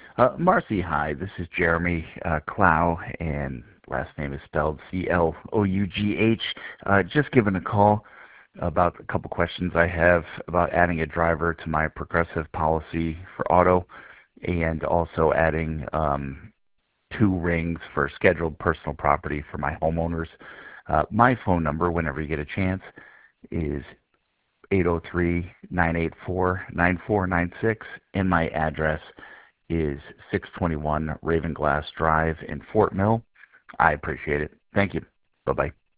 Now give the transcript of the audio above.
Marcy, hi. This is Jeremy Clough, and last name is spelled C-L-O-U-G-H. Just giving a call about a couple questions I have about adding a driver to my Progressive policy for auto, and also adding 2 rings for scheduled personal property for my homeowners. My phone number, whenever you get a chance, is 803-984-9496, and my address is 621 Ravenglass Drive in Fort Mill. I appreciate it. Thank you. Bye-bye.